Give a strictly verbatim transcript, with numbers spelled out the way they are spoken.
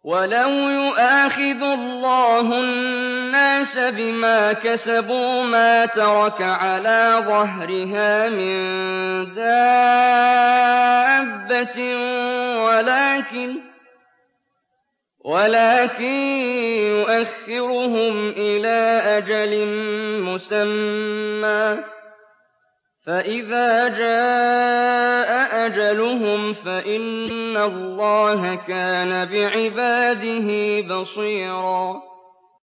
وَلَوْ يُؤَاخِذُ اللَّهُ النَّاسَ بِمَا كَسَبُوا مَا تَرَكَ عَلَىٰ ظَهْرِهَا مِن دَابَّةٍ وَلَٰكِن يُؤَخِّرُهُمْ إِلَىٰ أَجَلٍ مُّسَمًّى ۖ فَإِذَا جَاءَ أَجَلُهُمْ فَإِنَّ اللَّهَ كَانَ بِعِبَادِهِ بَصِيرًا